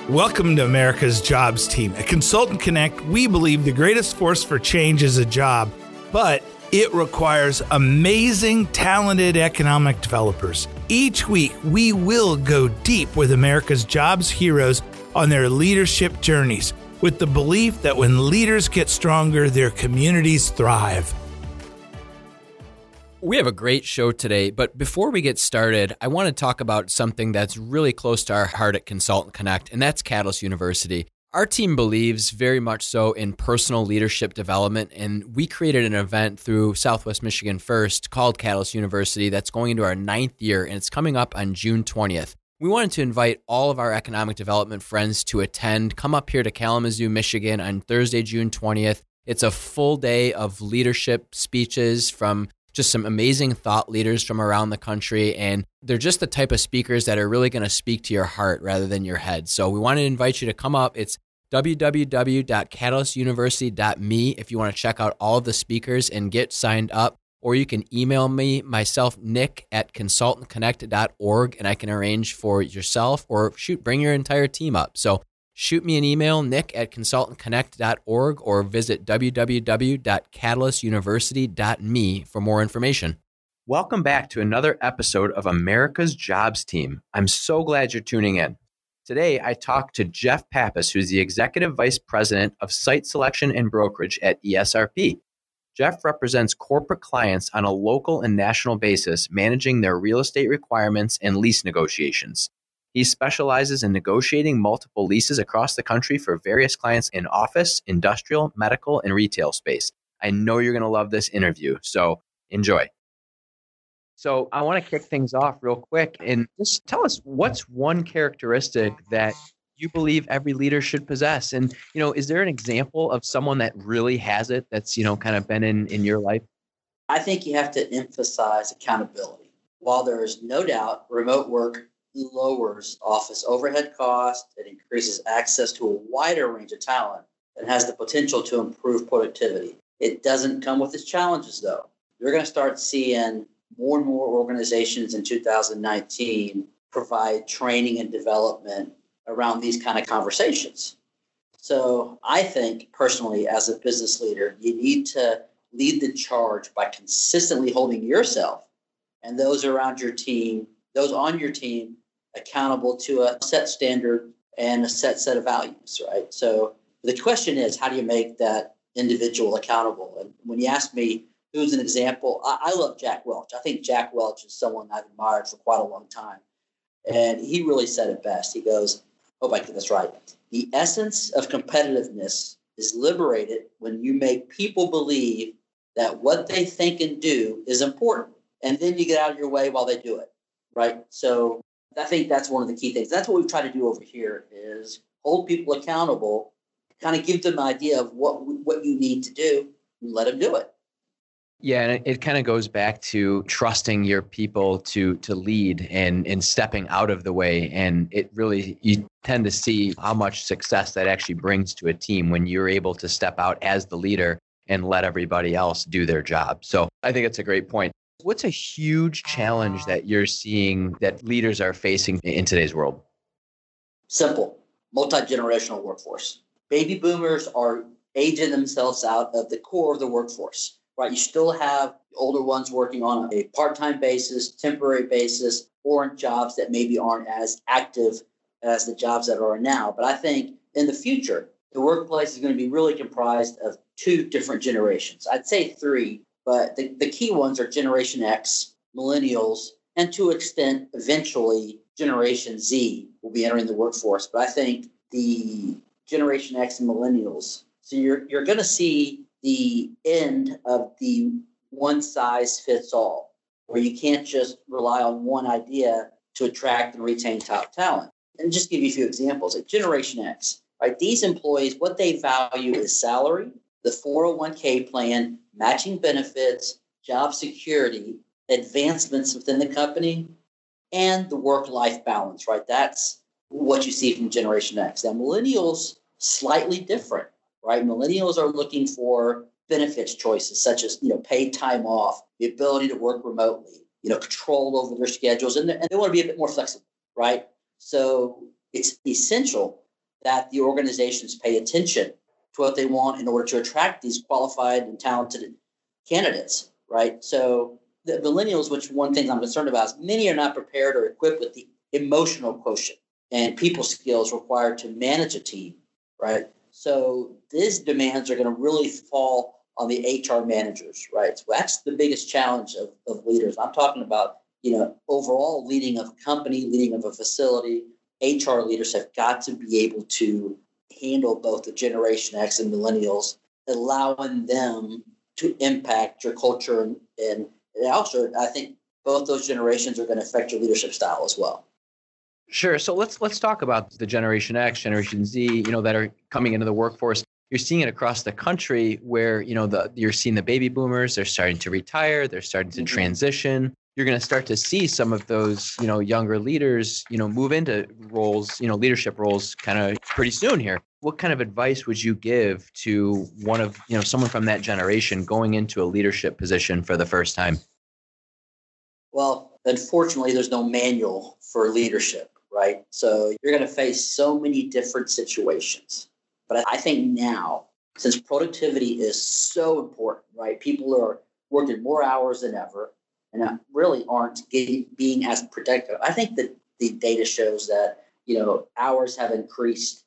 Welcome to America's Jobs Team. At Consultant Connect, we believe the greatest force for change is a job, but it requires amazing, talented economic developers. Each week, we will go deep with America's jobs heroes on their leadership journeys, with the belief that when leaders get stronger, their communities thrive. We have a great show today, but before we get started, I want to talk about something that's really close to our heart at Consultant Connect, and that's Catalyst University. Our team believes very much so in personal leadership development, and we created an event through Southwest Michigan First called Catalyst University that's going into our 9th year, and it's coming up on June 20th. We wanted to invite all of our economic development friends to attend. Come up here to Kalamazoo, Michigan on Thursday, June 20th. It's a full day of leadership speeches from just some amazing thought leaders from around the country, and they're just the type of speakers that are really going to speak to your heart rather than your head. So we want to invite you to come up. It's www.catalystuniversity.me if you want to check out all of the speakers and get signed up, or you can email me, myself, Nick, at consultantconnect.org, and I can arrange for yourself, or bring your entire team up. So shoot me an email, Nick at consultantconnect.org, or visit www.catalystuniversity.me for more information. Welcome back to another episode of America's Jobs Team. I'm so glad you're tuning in. Today, I talked to Jeff Pappas, who's the Executive Vice President of Site Selection and Brokerage at ESRP. Jeff represents corporate clients on a local and national basis, managing their real estate requirements and lease negotiations. He specializes in negotiating multiple leases across the country for various clients in office, industrial, medical, and retail space. I know you're going to love this interview, so enjoy. So I want to kick things off real quick and just tell us, what's one characteristic that you believe every leader should possess? And, is there an example of someone that really has it that's, kind of been in your life? I think you have to emphasize accountability. While there is no doubt remote work lowers office overhead costs, it increases access to a wider range of talent, and has the potential to improve productivity. It doesn't come with its challenges, though. You're going to start seeing more and more organizations in 2019 provide training and development around these kind of conversations. So I think personally, as a business leader, you need to lead the charge by consistently holding yourself and those around your team, those on your team, accountable to a set standard and a set of values, right? So the question is, how do you make that individual accountable? And when you ask me who's an example, I love Jack Welch. I think Jack Welch is someone I've admired for quite a long time. And he really said it best. He goes, hope I get this right. The essence of competitiveness is liberated when you make people believe that what they think and do is important. And then you get out of your way while they do it, right? So I think that's one of the key things. That's what we've tried to do over here, is hold people accountable, kind of give them an idea of what you need to do, and let them do it. Yeah, and it kind of goes back to trusting your people to lead and stepping out of the way. And it really, you tend to see how much success that actually brings to a team when you're able to step out as the leader and let everybody else do their job. So I think it's a great point. What's a huge challenge that you're seeing that leaders are facing in today's world? Simple, multi-generational workforce. Baby boomers are aging themselves out of the core of the workforce, right? You still have older ones working on a part-time basis, temporary basis, or in jobs that maybe aren't as active as the jobs that are now. But I think in the future, the workplace is going to be really comprised of two different generations. I'd say three. But the key ones are Generation X, Millennials, and to an extent, eventually, Generation Z will be entering the workforce. But I think the Generation X and Millennials, so you're going to see the end of the one-size-fits-all, where you can't just rely on one idea to attract and retain top talent. And just give you a few examples. At Generation X, right, these employees, what they value is salary, the 401k plan, matching benefits, job security, advancements within the company, and the work-life balance, right? That's what you see from Generation X. Now, millennials, slightly different, right? Millennials are looking for benefits choices such as, paid time off, the ability to work remotely, control over their schedules, and they want to be a bit more flexible, right? So it's essential that the organizations pay attention to what they want in order to attract these qualified and talented candidates, right? So the millennials, which one thing I'm concerned about is many are not prepared or equipped with the emotional quotient and people skills required to manage a team, right? So these demands are going to really fall on the HR managers, right? So that's the biggest challenge of leaders. I'm talking about, overall leading of a company, leading of a facility. HR leaders have got to be able to handle both the Generation X and millennials, allowing them to impact your culture. And also, I think both those generations are going to affect your leadership style as well. Sure. So let's talk about the Generation X, Generation Z, that are coming into the workforce. You're seeing it across the country where, you're seeing the baby boomers, they're starting to retire, they're starting to transition. You're going to start to see some of those, younger leaders, move into roles, leadership roles kind of pretty soon here. What kind of advice would you give to one of, someone from that generation going into a leadership position for the first time? Well, unfortunately, there's no manual for leadership, right? So you're going to face so many different situations. But I think now, since productivity is so important, right? People are working more hours than ever and really aren't being as productive. I think that the data shows that, hours have increased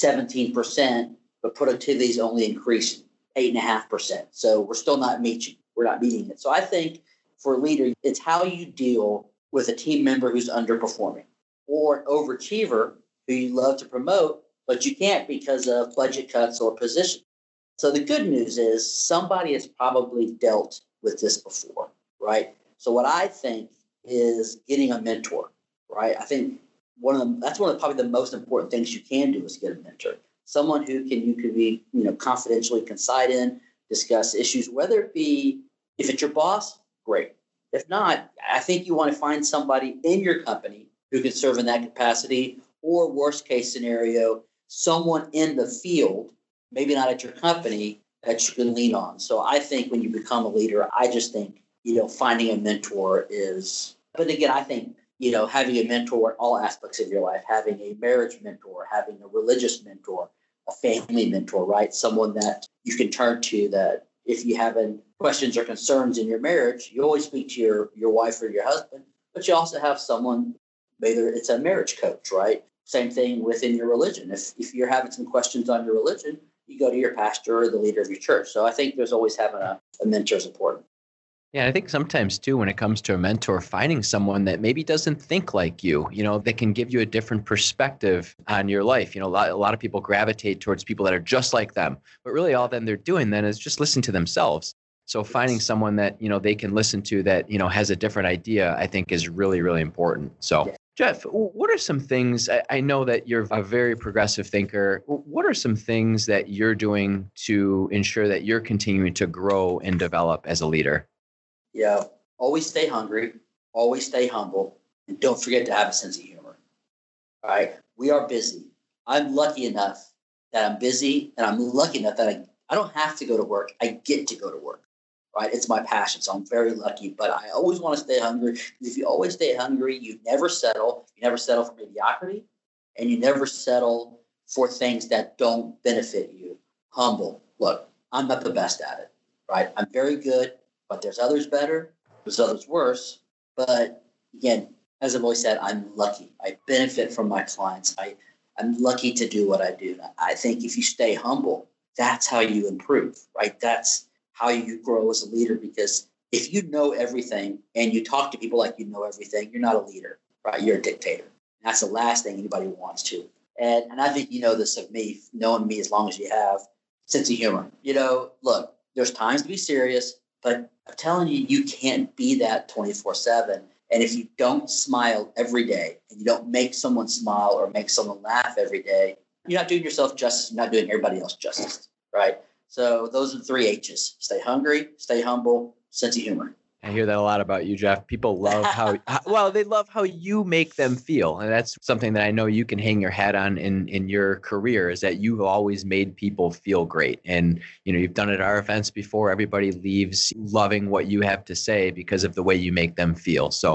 17%, but productivity has only increased 8.5%. So we're still not meeting it. So I think for a leader, it's how you deal with a team member who's underperforming or an overachiever who you love to promote, but you can't because of budget cuts or position. So the good news is somebody has probably dealt with this before, right? So what I think is getting a mentor, right? I think that's one of probably the most important things you can do is get a mentor, someone who you could be, confidentially confide in, discuss issues, whether it be if it's your boss, great. If not, I think you want to find somebody in your company who can serve in that capacity, or worst case scenario, someone in the field, maybe not at your company, that you can lean on. So I think when you become a leader, I just think, finding a mentor is, but again, I think, having a mentor in all aspects of your life, having a marriage mentor, having a religious mentor, a family mentor, right? Someone that you can turn to that if you have questions or concerns in your marriage, you always speak to your wife or your husband, but you also have someone, whether it's a marriage coach, right? Same thing within your religion. If you're having some questions on your religion, you go to your pastor or the leader of your church. So I think there's always having a mentor is important. Yeah, I think sometimes too, when it comes to a mentor, finding someone that maybe doesn't think like you, that can give you a different perspective on your life. A lot of people gravitate towards people that are just like them, but really all then they're doing then is just listen to themselves. So finding someone that, they can listen to that, has a different idea, I think is really, really important. So Jeff, what are some things, I know that you're a very progressive thinker. What are some things that you're doing to ensure that you're continuing to grow and develop as a leader? Yeah, always stay hungry, always stay humble, and don't forget to have a sense of humor. All right, we are busy. I'm lucky enough that I'm busy, and I'm lucky enough that I don't have to go to work. I get to go to work, right? It's my passion, so I'm very lucky. But I always want to stay hungry. If you always stay hungry, you never settle. You never settle for mediocrity, and you never settle for things that don't benefit you. Humble. Look, I'm not the best at it, right? I'm very good. But there's others better, there's others worse. But again, as I've always said, I'm lucky. I benefit from my clients. I'm lucky to do what I do. I think if you stay humble, that's how you improve, right? That's how you grow as a leader. Because if you know everything and you talk to people like you know everything, you're not a leader, right? You're a dictator. And that's the last thing anybody wants to. And I think you know this of me, knowing me as long as you have, sense of humor. Look, there's times to be serious, but I'm telling you, you can't be that 24/7. And if you don't smile every day and you don't make someone smile or make someone laugh every day, you're not doing yourself justice. You're not doing everybody else justice, right? So those are the 3 H's. Stay hungry, stay humble, sense of humor. I hear that a lot about you, Jeff. People love they love how you make them feel. And that's something that I know you can hang your hat on in your career, is that you've always made people feel great. And, you've done it at our events before. Everybody leaves loving what you have to say because of the way you make them feel. So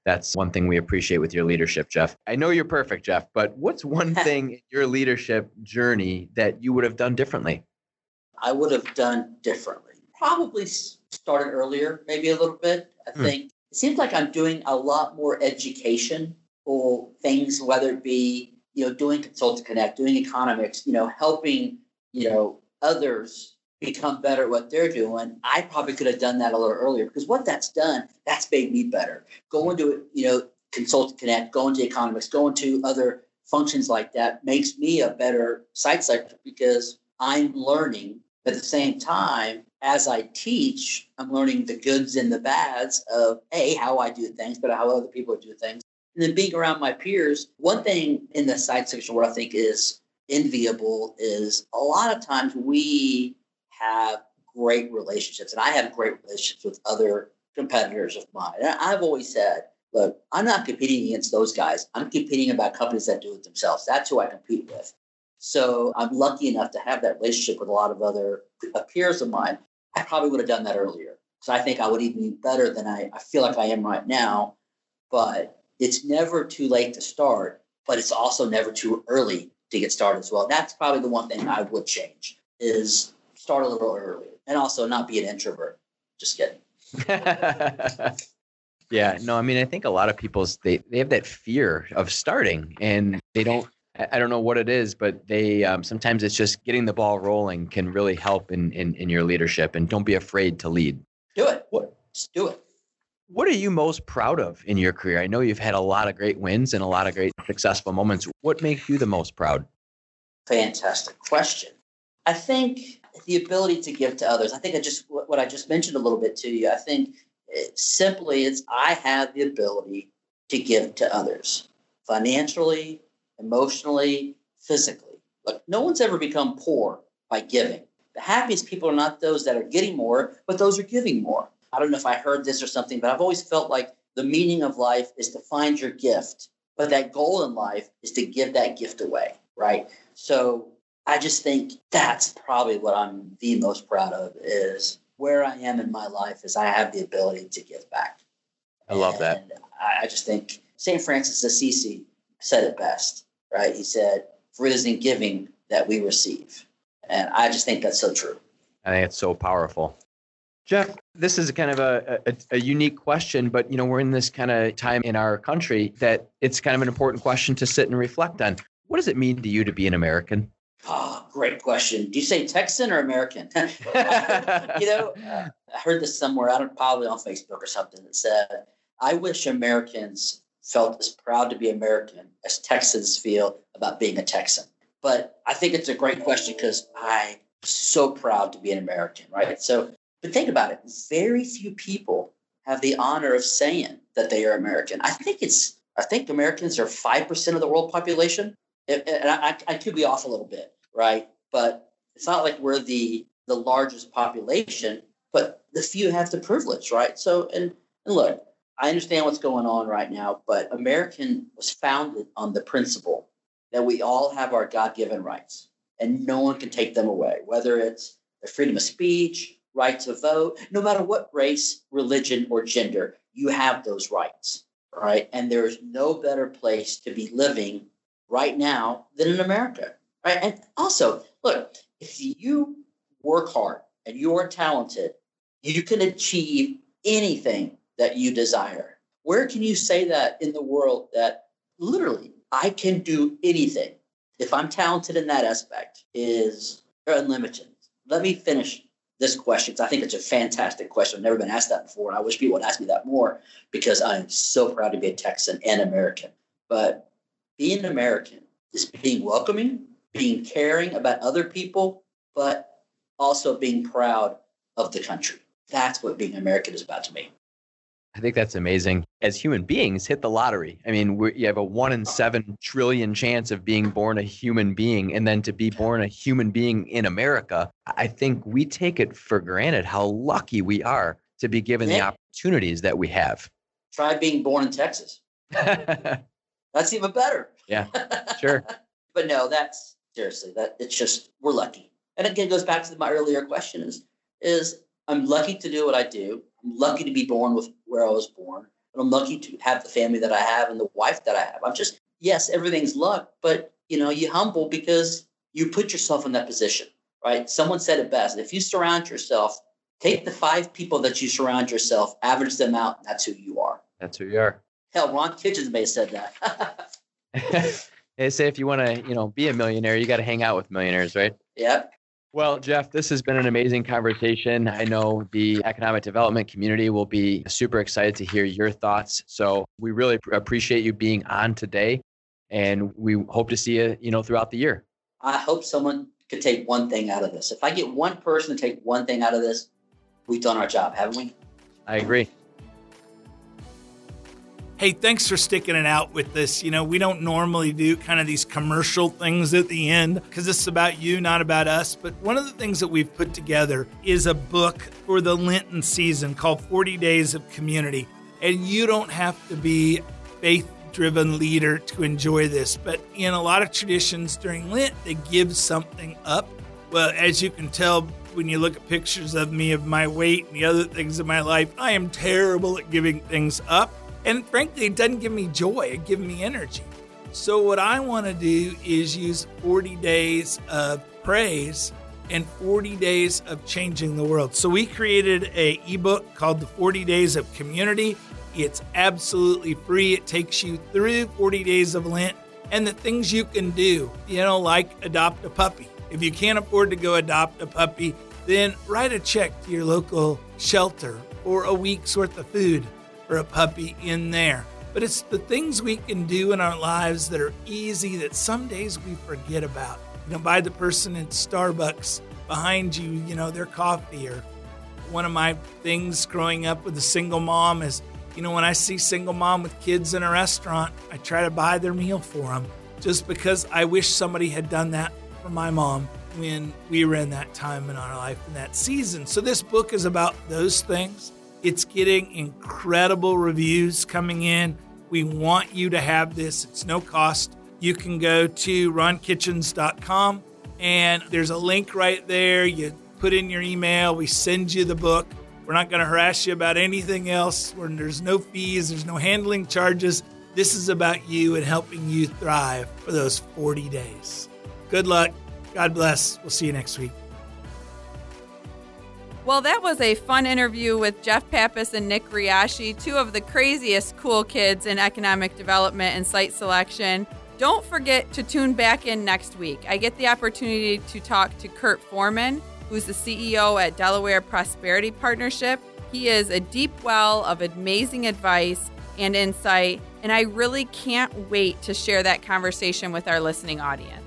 That's one thing we appreciate with your leadership, Jeff. I know you're perfect, Jeff, but what's one thing in your leadership journey that you would have done differently? I would have done differently. Probably started earlier, maybe a little bit. I think it seems like I'm doing a lot more education or things, whether it be, doing Consultant Connect, doing economics, helping, others become better at what they're doing. I probably could have done that a little earlier, because what that's done, that's made me better. Going to, Consultant Connect, going to economics, going to other functions like that makes me a better site selector, because I'm learning at the same time as I teach. I'm learning the goods and the bads of how I do things, but how other people do things. And then being around my peers, one thing in the site section where I think is enviable is a lot of times we have great relationships, and I have great relationships with other competitors of mine. And I've always said, look, I'm not competing against those guys. I'm competing about companies that do it themselves. That's who I compete with. So I'm lucky enough to have that relationship with a lot of other peers of mine. I probably would have done that earlier. So I think I would even be better than I feel like I am right now. But it's never too late to start, but it's also never too early to get started as well. That's probably the one thing I would change, is start a little earlier, and also not be an introvert. Just kidding. Yeah, no, I mean, I think a lot of people, they have that fear of starting, and they don't, I don't know what it is, but they sometimes it's just getting the ball rolling can really help in your leadership, and don't be afraid to lead. Do it. Just do it. What are you most proud of in your career? I know you've had a lot of great wins and a lot of great successful moments. What makes you the most proud? Fantastic question. I think the ability to give to others. I think what I just mentioned a little bit to you. I think I have the ability to give to others financially, emotionally, physically. Look, no one's ever become poor by giving. The happiest people are not those that are getting more, but those who are giving more. I don't know if I heard this or something, but I've always felt like the meaning of life is to find your gift, but that goal in life is to give that gift away, right? So I just think that's probably what I'm the most proud of, is where I am in my life is I have the ability to give back. I love that. I just think St. Francis Assisi said it best, right? He said, for it is in giving that we receive. And I just think that's so true. I think it's so powerful. Jeff, this is kind of a unique question, but we're in this kind of time in our country that it's kind of an important question to sit and reflect on. What does it mean to you to be an American? Oh, great question. Do you say Texan or American? I heard this somewhere, probably on Facebook or something, that said, I wish Americans felt as proud to be American as Texans feel about being a Texan. But I think it's a great question, because I'm so proud to be an American, right? But think about it. Very few people have the honor of saying that they are American. I think Americans are 5% of the world population. And I could be off a little bit, right? But it's not like we're the largest population, but the few have the privilege, right? So, and look, I understand what's going on right now, but American was founded on the principle that we all have our God-given rights, and no one can take them away, whether it's the freedom of speech, right to vote, no matter what race, religion, or gender, you have those rights, right? And there's no better place to be living right now than in America, right? And also, look, if you work hard and you are talented, you can achieve anything that you desire. Where can you say that in the world, that literally I can do anything if I'm talented in that aspect? Is unlimited. Let me finish this question, because I think it's a fantastic question. I've never been asked that before, and I wish people would ask me that more, because I'm so proud to be a Texan and American. But being an American is being welcoming, being caring about other people, but also being proud of the country. That's what being American is about to me. I think that's amazing. As human beings, hit the lottery. I mean, you have a 1 in 7 trillion chance of being born a human being, and then to be born a human being in America. I think we take it for granted how lucky we are to be given the opportunities that we have. Try being born in Texas. That's even better. Yeah, sure. But no, that's seriously, that it's just, we're lucky. And again, it goes back to my earlier question is I'm lucky to do what I do. I'm lucky to be born with where I was born. but I'm lucky to have the family that I have and the wife that I have. Yes, everything's luck, but you humble because you put yourself in that position, right? Someone said it best. If you surround yourself, take the 5 people that you surround yourself, average them out, and that's who you are. That's who you are. Hell, Ron Kitchens may have said that. They say if you want to, be a millionaire, you got to hang out with millionaires, right? Yeah. Well, Jeff, this has been an amazing conversation. I know the economic development community will be super excited to hear your thoughts. So we really appreciate you being on today, and we hope to see you, throughout the year. I hope someone could take one thing out of this. If I get one person to take one thing out of this, we've done our job, haven't we? I agree. Hey, thanks for sticking it out with this. We don't normally do kind of these commercial things at the end because this is about you, not about us. But one of the things that we've put together is a book for the Lenten season called 40 Days of Community. And you don't have to be a faith-driven leader to enjoy this. But in a lot of traditions during Lent, they give something up. Well, as you can tell, when you look at pictures of me, of my weight and the other things in my life, I am terrible at giving things up. And frankly, it doesn't give me joy. It gives me energy. So what I want to do is use 40 days of praise and 40 days of changing the world. So we created an ebook called The 40 Days of Community. It's absolutely free. It takes you through 40 days of Lent and the things you can do, like adopt a puppy. If you can't afford to go adopt a puppy, then write a check to your local shelter for a week's worth of food for a puppy in there. But it's the things we can do in our lives that are easy that some days we forget about. Buy the person in Starbucks behind you, their coffee. Or one of my things growing up with a single mom is, when I see single mom with kids in a restaurant, I try to buy their meal for them just because I wish somebody had done that for my mom when we were in that time in our life, in that season. So this book is about those things. It's getting incredible reviews coming in. We want you to have this. It's no cost. You can go to ronkitchens.com and there's a link right there. You put in your email. We send you the book. We're not going to harass you about anything else. There's no fees. There's no handling charges. This is about you and helping you thrive for those 40 days. Good luck. God bless. We'll see you next week. Well, that was a fun interview with Jeff Pappas and Nick Riashi, 2 of the craziest cool kids in economic development and site selection. Don't forget to tune back in next week. I get the opportunity to talk to Kurt Foreman, who's the CEO at Delaware Prosperity Partnership. He is a deep well of amazing advice and insight, and I really can't wait to share that conversation with our listening audience.